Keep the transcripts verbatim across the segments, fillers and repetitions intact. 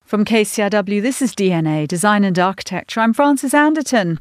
From K C R W, this is D N A, Design and Architecture. I'm Frances Anderton.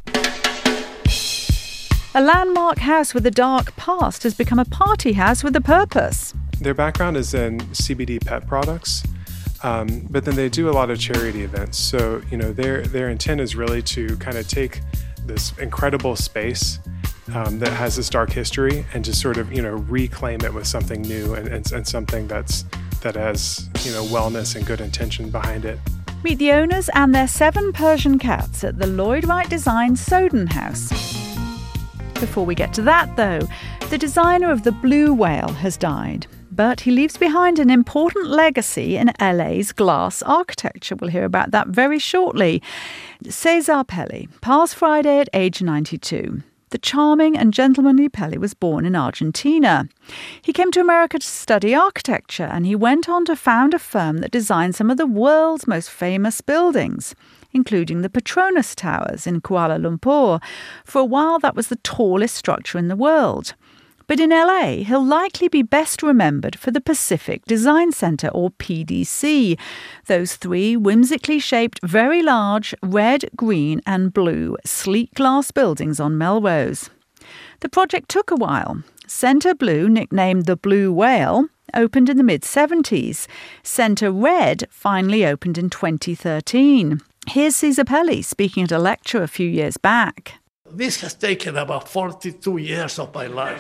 A landmark house with a dark past has become a party house with a purpose. Their background is in C B D pet products, um, but then they do a lot of charity events. So, you know, their their intent is really to kind of take this incredible space um, that has this dark history and just sort of, you know, reclaim it with something new and, and, and something that's that has, you know, wellness and good intention behind it. Meet the owners and their seven Persian cats at the Lloyd Wright Design Soden House. Before we get to that, though, the designer of the Blue Whale has died, but he leaves behind an important legacy in L A's glass architecture. We'll hear about that very shortly. Cesar Pelli passed Friday at age ninety-two. The charming and gentlemanly Pelli was born in Argentina. He came to America to study architecture, and he went on to found a firm that designed some of the world's most famous buildings, including the Petronas Towers in Kuala Lumpur. For a while, that was the tallest structure in the world. But in L A, he'll likely be best remembered for the Pacific Design Center, or P D C. Those three whimsically shaped, very large, red, green and blue, sleek glass buildings on Melrose. The project took a while. Center Blue, nicknamed the Blue Whale, opened in the mid-seventies. Center Red finally opened in twenty thirteen. Here's Cesar Pelli speaking at a lecture a few years back. This has taken about forty-two years of my life.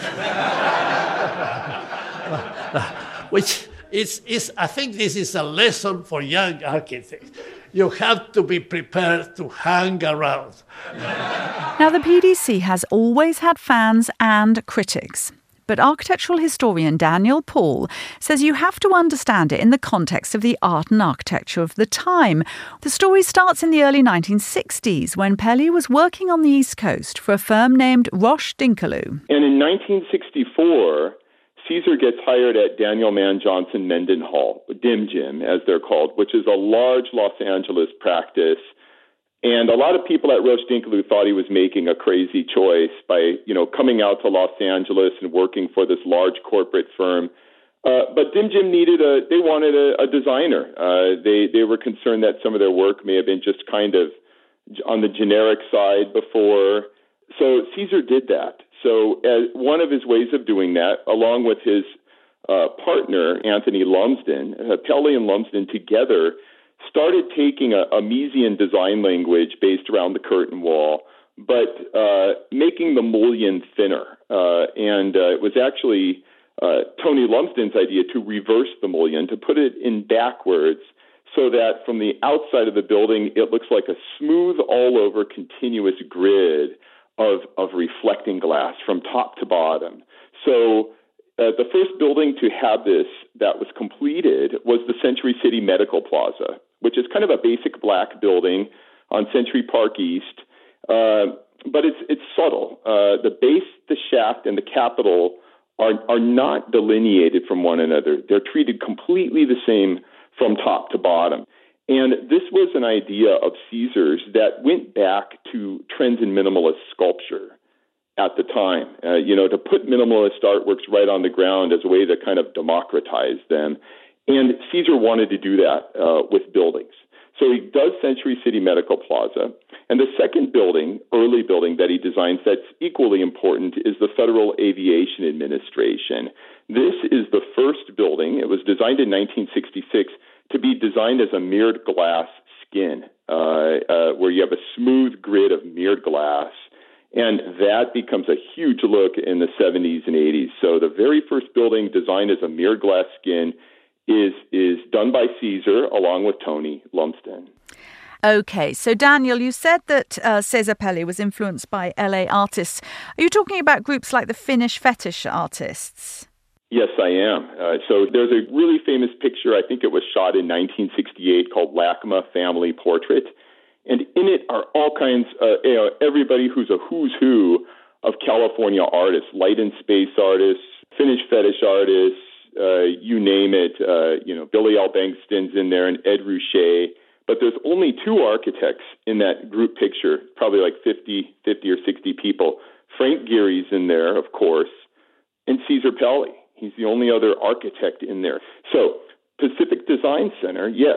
Which is, is, I think this is a lesson for young architects. You have to be prepared to hang around. Now, the P D C has always had fans and critics. But architectural historian Daniel Paul says you have to understand it in the context of the art and architecture of the time. The story starts in the early nineteen sixties when Pelli was working on the East Coast for a firm named Roche Dinkeloo. And in nineteen sixty-four, Cesar gets hired at Daniel Mann Johnson Mendenhall, D I M G I M as they're called, which is a large Los Angeles practice. And a lot of people at Roche Dinkeloo thought he was making a crazy choice by, you know, coming out to Los Angeles and working for this large corporate firm. Uh, but D I M G I M needed a, they wanted a, a designer. Uh, they, they were concerned that some of their work may have been just kind of on the generic side before. So Cesar did that. So as one of his ways of doing that, along with his uh, partner, Anthony Lumsden, uh, Pelli and Lumsden together started taking a, a Miesian design language based around the curtain wall, but uh, making the mullion thinner. Uh, and uh, it was actually uh, Tony Lumsden's idea to reverse the mullion, to put it in backwards so that from the outside of the building, it looks like a smooth, all-over, continuous grid of, of reflecting glass from top to bottom. So uh, the first building to have this that was completed was the Century City Medical Plaza, which is kind of a basic black building on Century Park East, uh, but it's it's subtle. Uh, the base, the shaft, and the capitol are are not delineated from one another. They're treated completely the same from top to bottom. And this was an idea of Cesar's that went back to trends in minimalist sculpture at the time, uh, you know, to put minimalist artworks right on the ground as a way to kind of democratize them. And Cesar wanted to do that uh, with buildings. So he does Century City Medical Plaza. And the second building, early building that he designs that's equally important is the Federal Aviation Administration. This is the first building. It was designed in nineteen sixty-six to be designed as a mirrored glass skin, uh, uh, where you have a smooth grid of mirrored glass. And that becomes a huge look in the seventies and eighties. So the very first building designed as a mirrored glass skin is is done by Cesar along with Tony Lumsden. Okay, so Daniel, you said that uh, Cesar Pelli was influenced by L A artists. Are you talking about groups like the Finnish fetish artists? Yes, I am. Uh, so there's a really famous picture, I think it was shot in nineteen sixty-eight, called LACMA Family Portrait. And in it are all kinds, uh, you know, everybody who's a who's who of California artists, light and space artists, Finnish fetish artists, uh, you name it. Uh, you know, Billy L. Bankston's in there and Ed Ruscha. But there's only two architects in that group picture, probably like fifty, fifty or sixty people. Frank Gehry's in there, of course, and Cesar Pelli. He's the only other architect in there. So Pacific Design Center, yes,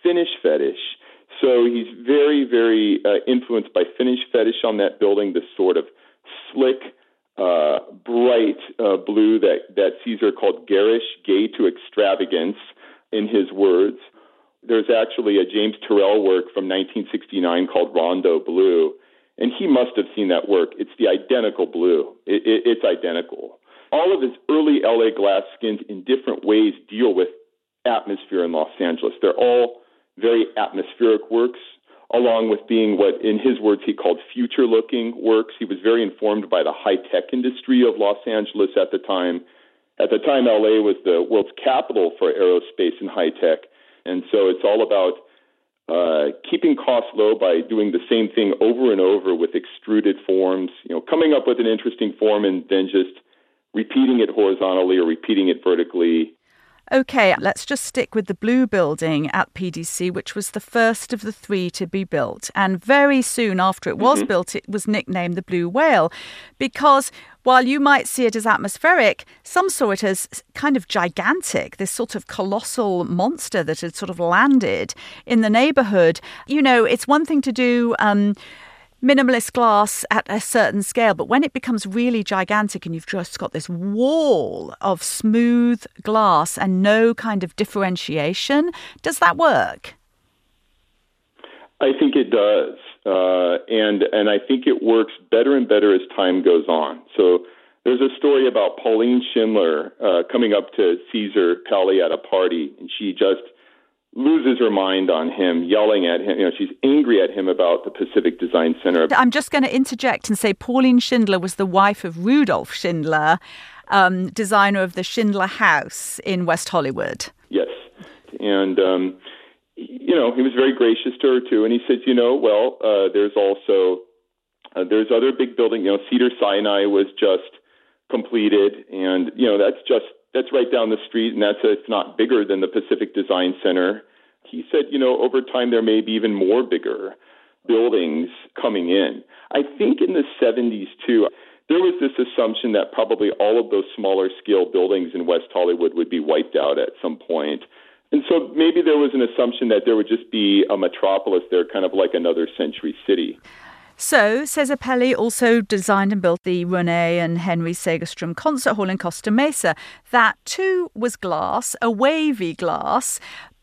Finnish fetish. So he's very, very uh, influenced by Finnish fetish on that building, this sort of slick, uh, bright uh, blue that, that Caesar called garish, gay to extravagance, in his words. There's actually a James Turrell work from nineteen sixty-nine called Rondo Blue, and he must have seen that work. It's the identical blue. It, it, it's identical. All of his early L A glass skins in different ways deal with atmosphere in Los Angeles. They're all very atmospheric works, along with being what, in his words, he called future-looking works. He was very informed by the high-tech industry of Los Angeles at the time. At the time, L A was the world's capital for aerospace and high-tech, and so it's all about uh, keeping costs low by doing the same thing over and over with extruded forms, you know, coming up with an interesting form and then just repeating it horizontally or repeating it vertically. OK, let's just stick with the Blue Building at P D C, which was the first of the three to be built. And very soon after it was mm-hmm. built, it was nicknamed the Blue Whale because while you might see it as atmospheric, some saw it as kind of gigantic, this sort of colossal monster that had sort of landed in the neighborhood. You know, it's one thing to do Um, minimalist glass at a certain scale, but when it becomes really gigantic and you've just got this wall of smooth glass and no kind of differentiation, does that work? I think it does, uh, and and I think it works better and better as time goes on. So there's a story about Pauline Schindler uh, coming up to Caesar Pelli at a party, and she just loses her mind on him, yelling at him. You know, she's angry at him about the Pacific Design Center. I'm just going to interject and say Pauline Schindler was the wife of Rudolf Schindler, um, designer of the Schindler House in West Hollywood. Yes. And, um, you know, he was very gracious to her, too. And he said, you know, well, uh, there's also, uh, there's other big buildings. You know, Cedars-Sinai was just completed. And, you know, that's just, That's right down the street, and that's it's not bigger than the Pacific Design Center. He said, you know, over time there may be even more bigger buildings coming in. I think in the seventies, too, there was this assumption that probably all of those smaller scale buildings in West Hollywood would be wiped out at some point. And so maybe there was an assumption that there would just be a metropolis there, kind of like another Century City. So, Cesar Pelli also designed and built the Rene and Henry Segerstrom Concert Hall in Costa Mesa. That, too, was glass, a wavy glass.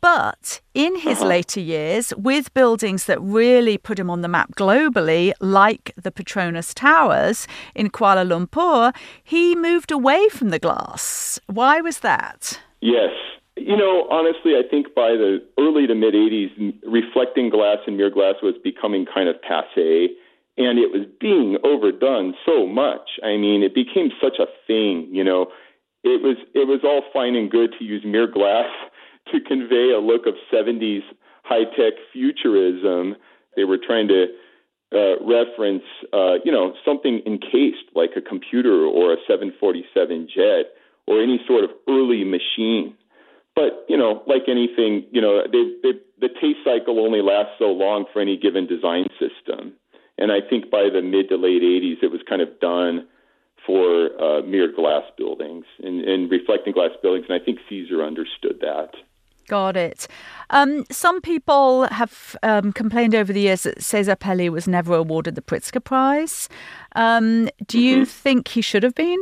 But in his uh-huh. later years, with buildings that really put him on the map globally, like the Petronas Towers in Kuala Lumpur, he moved away from the glass. Why was that? Yes. You know, honestly, I think by the early to mid-eighties, reflecting glass and mirror glass was becoming kind of passé, and it was being overdone so much. I mean, it became such a thing, you know. It was it was all fine and good to use mirror glass to convey a look of seventies high-tech futurism. They were trying to uh, reference, uh, you know, something encased like a computer or a seven forty-seven jet or any sort of early machine. But, you know, like anything, you know, they, they, the taste cycle only lasts so long for any given design system. And I think by the mid to late eighties, it was kind of done for uh, mirrored glass buildings and, and reflecting glass buildings. And I think Caesar understood that. Got it. Um, some people have um, complained over the years that Cesar Pelli was never awarded the Pritzker Prize. Um, do mm-hmm. you think he should have been?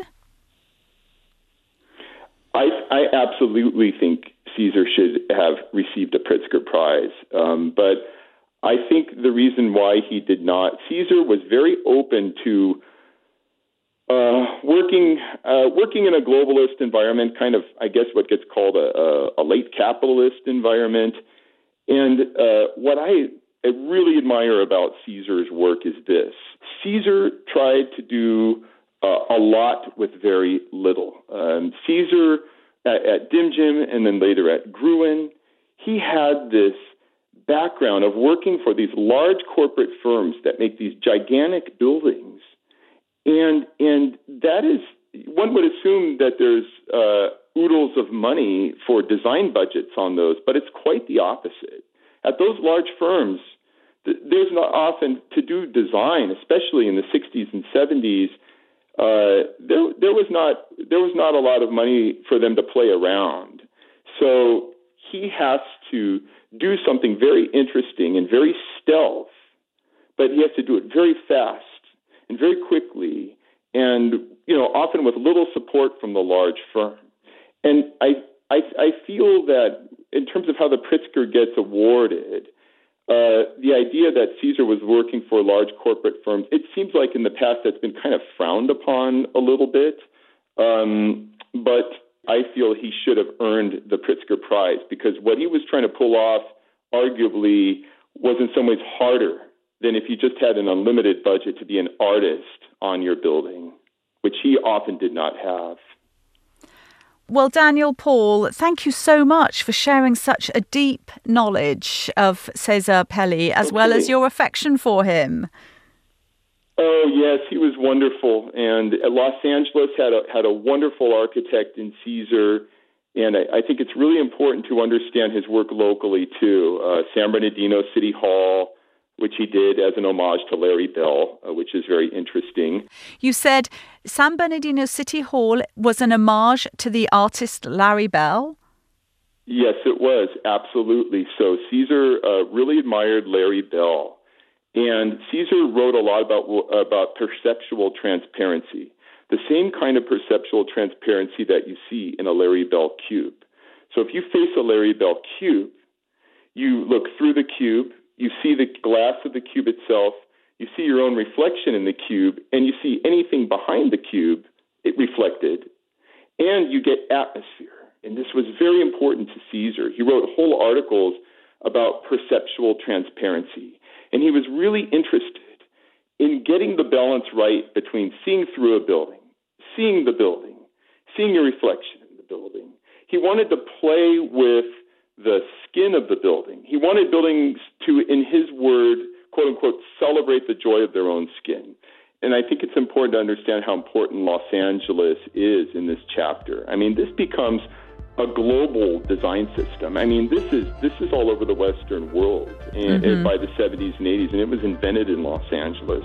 I, I absolutely think Caesar should have received a Pritzker Prize. Um, but I think the reason why he did not, Caesar was very open to uh, working uh, working in a globalist environment, kind of, I guess, what gets called a, a, a late capitalist environment. And uh, what I, I really admire about Caesar's work is this. Caesar tried to do Uh, a lot with very little. Um, Caesar at, at Dim Jim and then later at Gruen, he had this background of working for these large corporate firms that make these gigantic buildings. And and that is, one would assume that there's uh, oodles of money for design budgets on those, but it's quite the opposite. At those large firms, th- there's not often to do design, especially in the sixties and seventies. Uh, there, there was not there was not a lot of money for them to play around. So he has to do something very interesting and very stealth, but he has to do it very fast and very quickly, and you know, often with little support from the large firm. And I, I, I feel that in terms of how the Pritzker gets awarded, uh, the idea that Caesar was working for large corporate firms, it seems like in the past that's been kind of frowned upon a little bit. Um, but I feel he should have earned the Pritzker Prize, because what he was trying to pull off arguably was in some ways harder than if you just had an unlimited budget to be an artist on your building, which he often did not have. Well, Daniel Paul, thank you so much for sharing such a deep knowledge of Cesar Pelli, as okay. well as your affection for him. Oh, yes, he was wonderful. And Los Angeles had a, had a wonderful architect in Caesar. And I, I think it's really important to understand his work locally, too. Uh, San Bernardino City Hall, which he did as an homage to Larry Bell, uh, which is very interesting. You said San Bernardino City Hall was an homage to the artist Larry Bell? Yes, it was, absolutely. So Caesar uh, really admired Larry Bell. And Caesar wrote a lot about, about perceptual transparency, the same kind of perceptual transparency that you see in a Larry Bell cube. So if you face a Larry Bell cube, you look through the cube, you see the glass of the cube itself, you see your own reflection in the cube, and you see anything behind the cube, it reflected, and you get atmosphere. And this was very important to Caesar. He wrote whole articles about perceptual transparency. And he was really interested in getting the balance right between seeing through a building, seeing the building, seeing your reflection in the building. He wanted to play with the skin of the building. He wanted buildings to, in his word, quote unquote, celebrate the joy of their own skin. And I think it's important to understand how important Los Angeles is in this chapter. I mean, this becomes a global design system. I mean, this is this is all over the Western world and, mm-hmm. and by the seventies and eighties, and it was invented in Los Angeles.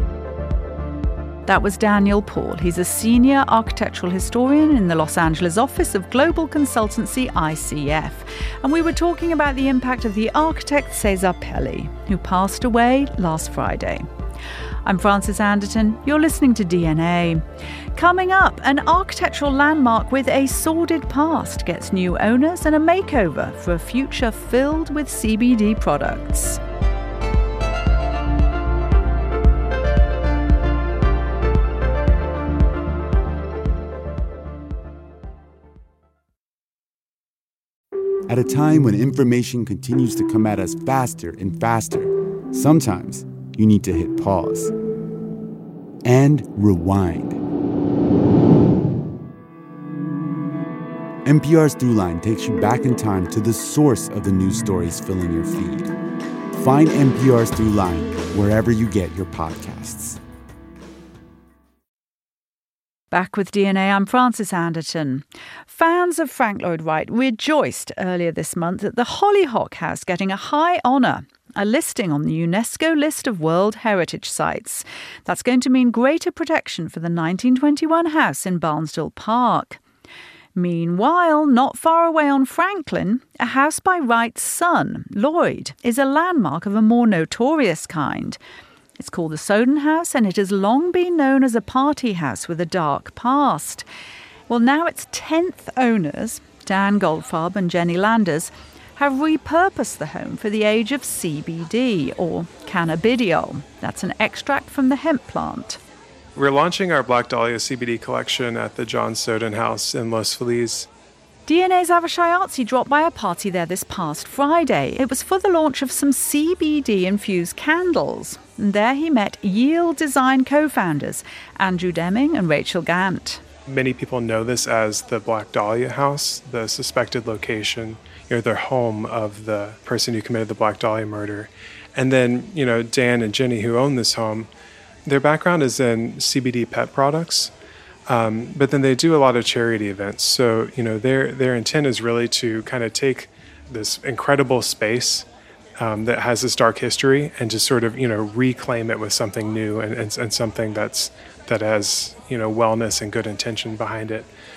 That was Daniel Paul. He's a senior architectural historian in the Los Angeles office of global consultancy I C F. And we were talking about the impact of the architect Cesar Pelli, who passed away last Friday. I'm Frances Anderton. You're listening to D N A. Coming up, an architectural landmark with a sordid past gets new owners and a makeover for a future filled with C B D products. At a time when information continues to come at us faster and faster, sometimes you need to hit pause and rewind. N P R's Throughline takes you back in time to the source of the news stories filling your feed. Find N P R's Throughline wherever you get your podcasts. Back with D N A, I'm Frances Anderton. Fans of Frank Lloyd Wright rejoiced earlier this month at the Hollyhock House getting a high honour, a listing on the UNESCO list of World Heritage Sites. That's going to mean greater protection for the nineteen twenty-one house in Barnsdall Park. Meanwhile, not far away on Franklin, a house by Wright's son, Lloyd, is a landmark of a more notorious kind. It's called the Soden House, and it has long been known as a party house with a dark past. Well, now its tenth owners, Dan Goldfarb and Jenny Landers, have repurposed the home for the age of C B D, or cannabidiol. That's an extract from the hemp plant. We're launching our Black Dahlia C B D collection at the John Soden House in Los Feliz. D N A's Avishai Artsy dropped by a party there this past Friday. It was for the launch of some C B D-infused candles. And there he met Yield Design co-founders Andrew Deming and Rachel Gant. Many people know this as the Black Dahlia House, the suspected location, you know, their home of the person who committed the Black Dahlia murder. And then, you know, Dan and Jenny, who own this home, their background is in C B D pet products. Um, but then they do a lot of charity events. So, you know, their their intent is really to kind of take this incredible space um, that has this dark history and just sort of, you know, reclaim it with something new and, and, and something that's that has, you know, wellness and good intention behind it.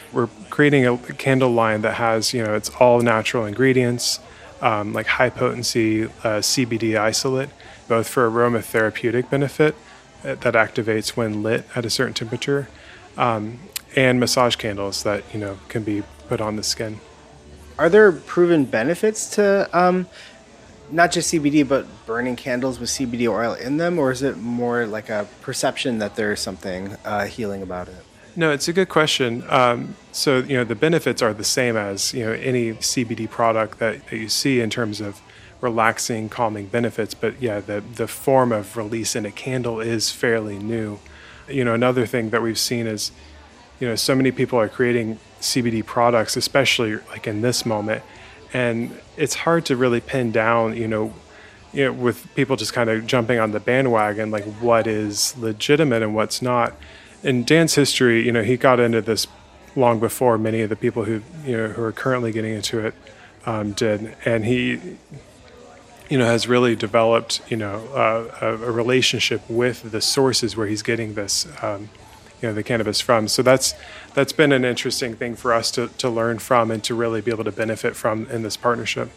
We're creating a candle line that has, you know, it's all natural ingredients, um, like high potency uh, C B D isolate, both for aromatherapeutic benefit that activates when lit at a certain temperature, um, and massage candles that, you know, can be put on the skin. Are there proven benefits to um, not just C B D, but burning candles with C B D oil in them, or is it more like a perception that there's something uh, healing about it? No, it's a good question. Um, so, you know, the benefits are the same as, you know, any C B D product that, that you see in terms of relaxing, calming benefits. But yeah, the, the form of release in a candle is fairly new. You know, another thing that we've seen is, you know, so many people are creating C B D products, especially like in this moment. And it's hard to really pin down, you know, you know, with people just kind of jumping on the bandwagon, like what is legitimate and what's not. In Dan's history, you know, he got into this long before many of the people who, you know, who are currently getting into it um, did. And he, you know, has really developed, you know, uh, a, a relationship with the sources where he's getting this, um, you know, the cannabis from. So that's that's been an interesting thing for us to, to learn from and to really be able to benefit from in this partnership.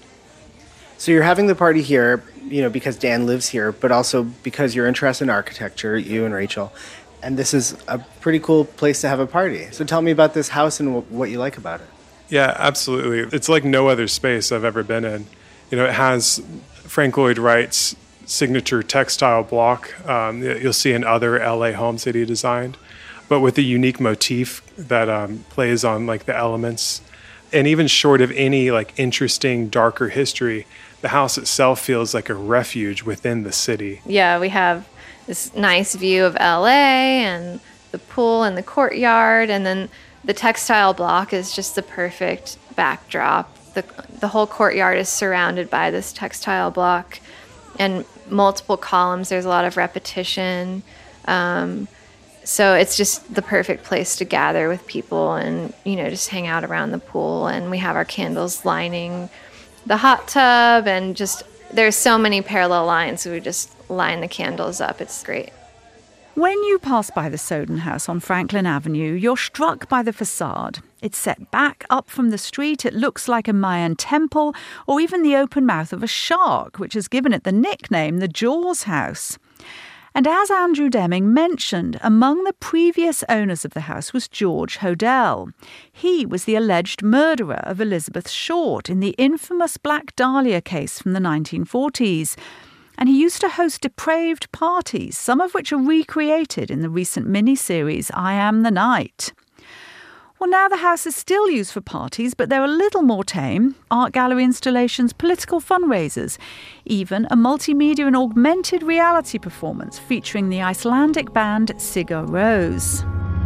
So you're having the party here, you know, because Dan lives here, but also because you're interested in architecture, you and Rachel. And this is a pretty cool place to have a party. So tell me about this house and w- what you like about it. Yeah, absolutely. It's like no other space I've ever been in. You know, it has Frank Lloyd Wright's signature textile block. Um, you'll see in other L A homes that he designed, but with a unique motif that um, plays on like the elements. And even short of any like interesting, darker history, the house itself feels like a refuge within the city. Yeah, we have this nice view of L A and the pool and the courtyard, and then the textile block is just the perfect backdrop. The the whole courtyard is surrounded by this textile block and multiple columns. There's a lot of repetition. Um, so it's just the perfect place to gather with people and, you know, just hang out around the pool. And we have our candles lining the hot tub, and just there's so many parallel lines, so we just line the candles up. It's great. When you pass by the Soden House on Franklin Avenue, you're struck by the facade. It's set back up from the street. It looks like a Mayan temple or even the open mouth of a shark, which has given it the nickname the Jaws House. And as Andrew Deming mentioned, among the previous owners of the house was George Hodel. He was the alleged murderer of Elizabeth Short in the infamous Black Dahlia case from the nineteen forties. And he used to host depraved parties, some of which are recreated in the recent miniseries I Am the Night. Well, now the house is still used for parties, but they're a little more tame. Art gallery installations, political fundraisers, even a multimedia and augmented reality performance featuring the Icelandic band Sigur Rós.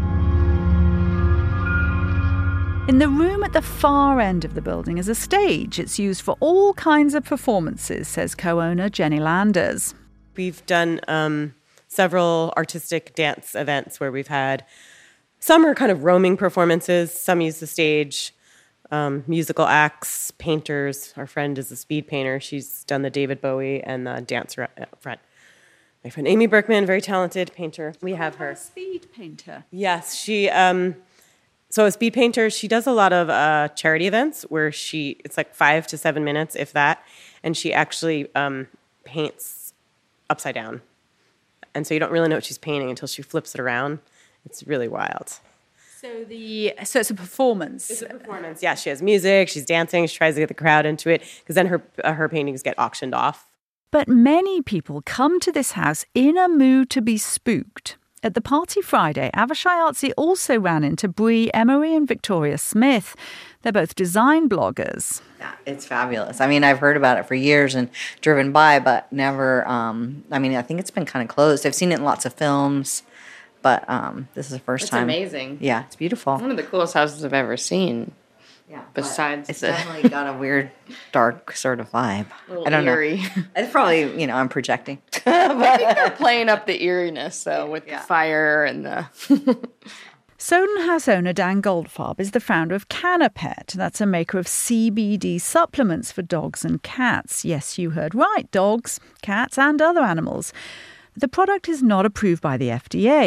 In the room at the far end of the building is a stage. It's used for all kinds of performances, says co-owner Jenny Landers. We've done um, several artistic dance events where we've had, some are kind of roaming performances, some use the stage, um, musical acts, painters. Our friend is a speed painter. She's done the David Bowie and the dancer up front. My friend Amy Berkman, very talented painter. We have her. A speed painter. Yes, she... Um, So a speed painter, she does a lot of uh, charity events where she, it's like five to seven minutes, if that, and she actually um, paints upside down. And so you don't really know what she's painting until she flips it around. It's really wild. So the so it's a performance. It's a performance, yeah. She has music, she's dancing, she tries to get the crowd into it, because then her uh, her paintings get auctioned off. But many people come to this house in a mood to be spooked. At the party Friday, Avishai Artsy also ran into Bree Emery and Victoria Smith. They're both design bloggers. Yeah, it's fabulous. I mean, I've heard about it for years and driven by, but never, um, I mean, I think it's been kind of closed. I've seen it in lots of films, but um, this is the first it's time. It's amazing. Yeah, it's beautiful. One of the coolest houses I've ever seen. Yeah, besides it's the... definitely got a weird, dark sort of vibe. A I don't eerie. know. It's probably, you know, I'm projecting. but... I think they're playing up the eeriness, though, with yeah. the fire and the... Soden House owner Dan Goldfarb is the founder of Canapet. That's a maker of C B D supplements for dogs and cats. Yes, you heard right, dogs, cats and other animals. The product is not approved by the F D A,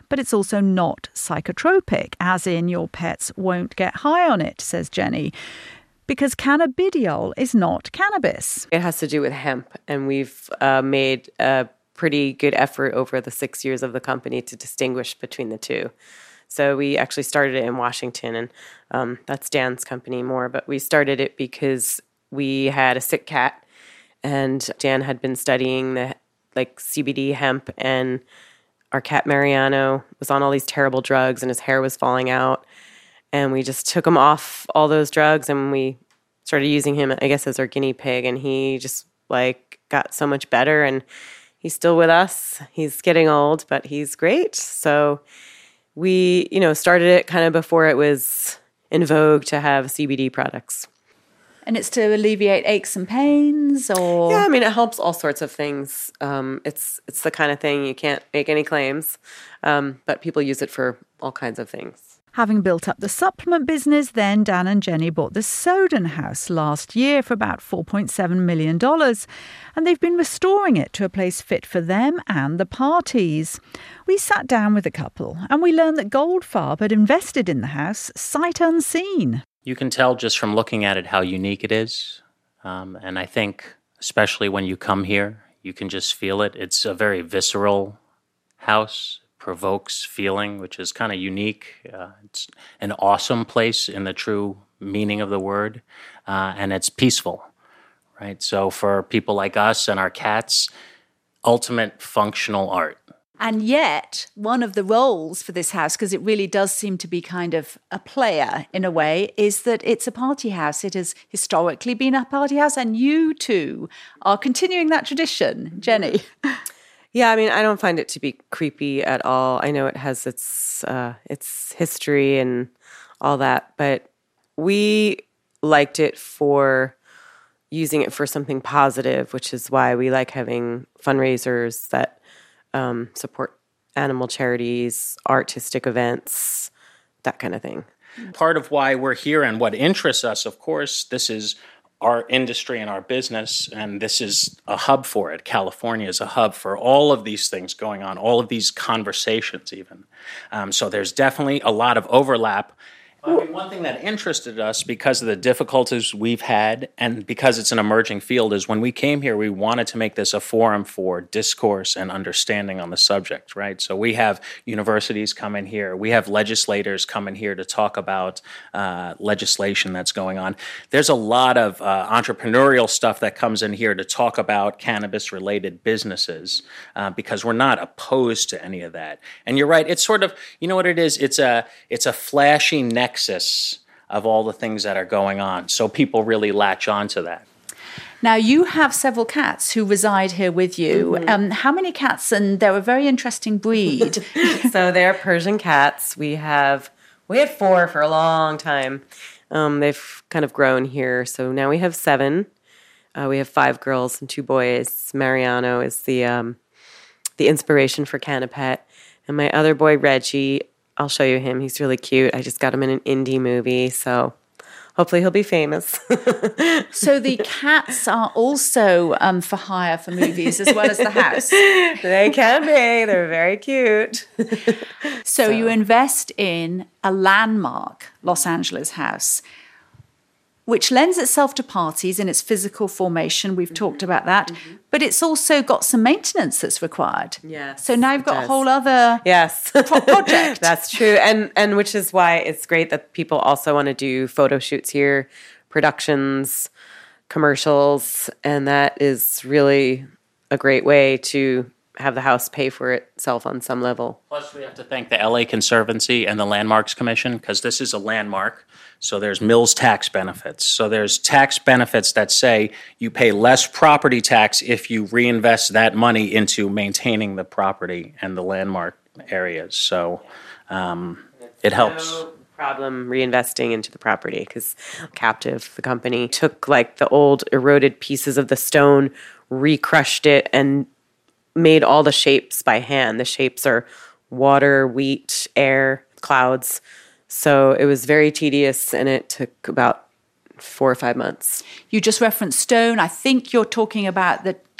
But it's also not psychotropic, as in your pets won't get high on it, says Jenny, because cannabidiol is not cannabis. It has to do with hemp, and we've uh, made a pretty good effort over the six years of the company to distinguish between the two. So we actually started it in Washington, and um, that's Dan's company more, but we started it because we had a sick cat, and Dan had been studying the like C B D hemp, and our cat Mariano was on all these terrible drugs, and his hair was falling out, and we just took him off all those drugs, and we started using him, I guess, as our guinea pig, and he just like got so much better, and he's still with us. He's getting old, but he's great. So we, you know, started it kind of before it was in vogue to have C B D products. And it's to alleviate aches and pains, or? Yeah, I mean, it helps all sorts of things. Um, it's it's the kind of thing you can't make any claims, um, but people use it for all kinds of things. Having built up the supplement business, then Dan and Jenny bought the Soden House last year for about four point seven million dollars, and they've been restoring it to a place fit for them and the parties. We sat down with the couple and we learned that Goldfarb had invested in the house sight unseen. You can tell just from looking at it how unique it is, um, and I think especially when you come here, you can just feel it. It's a very visceral house. Provokes feeling, which is kind of unique. Uh, it's an awesome place in the true meaning of the word, uh, and it's peaceful, right? So for people like us and our cats, ultimate functional art. And yet, one of the roles for this house, because it really does seem to be kind of a player in a way, is that it's a party house. It has historically been a party house, and you two are continuing that tradition. Jenny? Yeah, I mean, I don't find it to be creepy at all. I know it has its uh, its history and all that, but we liked it for using it for something positive, which is why we like having fundraisers that um, support animal charities, artistic events, that kind of thing. Part of why we're here and what interests us, of course, this is our industry and our business, and this is a hub for it. California is a hub for all of these things going on, all of these conversations even. Um, so there's definitely a lot of overlap. I mean, one thing that interested us because of the difficulties we've had and because it's an emerging field is when we came here, we wanted to make this a forum for discourse and understanding on the subject, right? So we have universities come in here. We have legislators come in here to talk about uh, legislation that's going on. There's a lot of uh, entrepreneurial stuff that comes in here to talk about cannabis-related businesses uh, because we're not opposed to any of that. And you're right, it's sort of, you know what it is? It's a, it's a flashy neck nexus of all the things that are going on. So people really latch on to that. Now, you have several cats who reside here with you. Mm-hmm. Um, how many cats? And they're a very interesting breed. So they're Persian cats. We have, we had four for a long time. Um, they've kind of grown here. So now we have seven. Uh, we have five girls and two boys. Mariano is the, um, the inspiration for Cannapet. And my other boy, Reggie, I'll show you him. He's really cute. I just got him in an indie movie, so hopefully he'll be famous. So the cats are also um, for hire for movies as well as the house? They can be. They're very cute. So, so you invest in a landmark Los Angeles house, which lends itself to parties in its physical formation. We've mm-hmm. talked about that. Mm-hmm. But it's also got some maintenance that's required. Yes. So now you've got does. a whole other yes. pro- project. That's true. And and which is why it's great that people also want to do photo shoots here, productions, commercials. And that is really a great way to have the house pay for itself on some level. Plus, we have to thank the L A Conservancy and the Landmarks Commission because this is a landmark. So there's Mills tax benefits. So there's tax benefits that say you pay less property tax if you reinvest that money into maintaining the property and the landmark areas. So um, it helps. No problem reinvesting into the property because Captive, the company, took like the old eroded pieces of the stone, recrushed it, and made all the shapes by hand. The shapes are water, wheat, air, clouds. So it was very tedious, and it took about four or five months. You just referenced stone. I think you're talking about the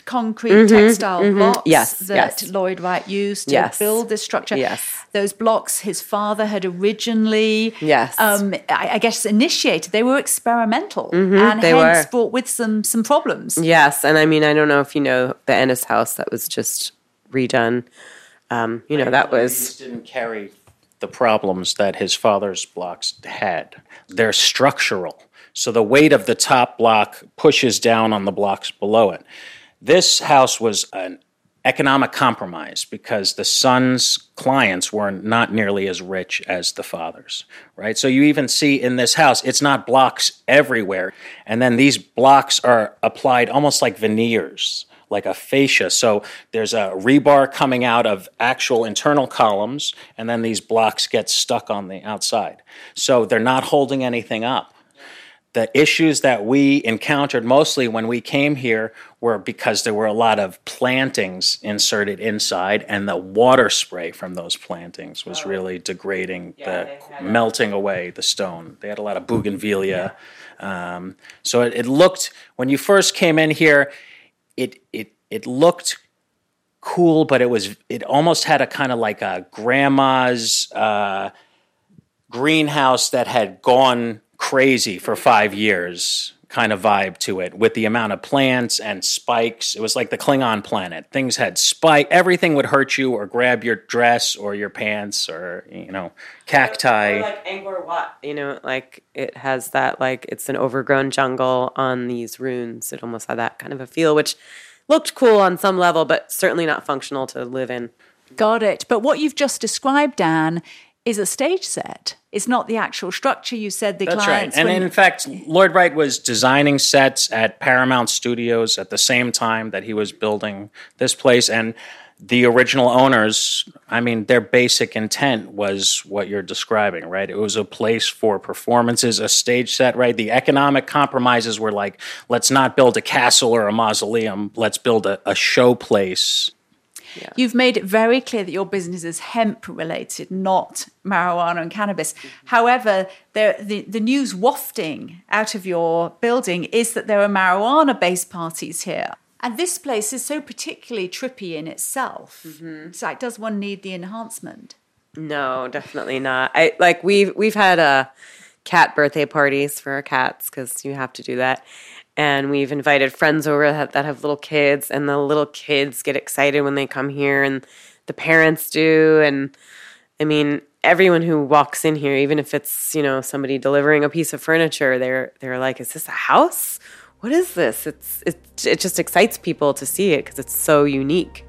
concrete Mhm, textile mhm. blocks Yes, that yes. Lloyd Wright used to Yes. build this structure. Yes. Those blocks his father had originally, Yes. um, I, I guess, initiated. They were experimental Mhm, and they hence were. brought with some some problems. Yes, and I mean, I don't know if you know the Ennis house that was just redone. Um, you know, that was... These didn't carry the problems that his father's blocks had. They're structural. So the weight of the top block pushes down on the blocks below it. This house was an economic compromise because the son's clients were not nearly as rich as the father's, right? So you even see in this house, it's not blocks everywhere. And then these blocks are applied almost like veneers, like a fascia. So there's a rebar coming out of actual internal columns, and then these blocks get stuck on the outside. So they're not holding anything up. The issues that we encountered mostly when we came here were because there were a lot of plantings inserted inside, and the water spray from those plantings was really degrading, the melting away the stone. They had a lot of bougainvillea. Um, so it, it looked, when you first came in here, it it it looked cool, but it was it almost had a kind of like a grandma's uh, greenhouse that had gone crazy for five years kind of vibe to it, with the amount of plants and spikes. It was like the Klingon planet. Things had spike. Everything would hurt you or grab your dress or your pants or, you know, cacti. Or like Angkor Wat, you know, like it has that, like it's an overgrown jungle on these ruins. It almost had that kind of a feel, which looked cool on some level, but certainly not functional to live in. Got it. But what you've just described, Dan, is a stage set. It's not the actual structure. You said the That's clients... right. And when- in fact, Lloyd Wright was designing sets at Paramount Studios at the same time that he was building this place. And the original owners, I mean, their basic intent was what you're describing, right? It was a place for performances, a stage set, right? The economic compromises were like, let's not build a castle or a mausoleum. Let's build a, a show place. Yeah. You've made it very clear that your business is hemp-related, not marijuana and cannabis. However, there, the, the news wafting out of your building is that there are marijuana-based parties here. And this place is so particularly trippy in itself. Mm-hmm. So like, does one need the enhancement? No, definitely not. I like we've we've had uh, cat birthday parties for our cats because you have to do that. And we've invited friends over that, that have little kids, and the little kids get excited when they come here, and the parents do. And I mean, everyone who walks in here, even if it's, you know, somebody delivering a piece of furniture, they're they're like, "Is this a house? What is this?" It's it it just excites people to see it because it's so unique.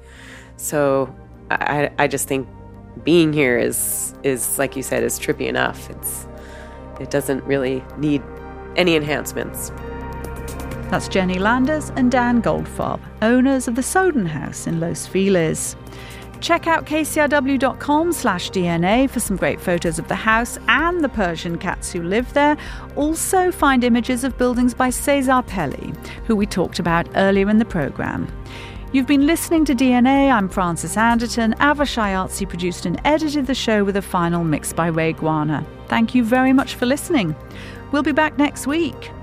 So I I just think being here is is like you said, is trippy enough. It's it doesn't really need any enhancements. That's Jenny Landers and Dan Goldfarb, owners of the Soden House in Los Feliz. Check out kcrw.com slash DNA for some great photos of the house and the Persian cats who live there. Also find images of buildings by Cesar Pelli, who we talked about earlier in the programme. You've been listening to D N A. I'm Frances Anderton. Avishai Artsy produced and edited the show with a final mix by Ray Guana. Thank you very much for listening. We'll be back next week.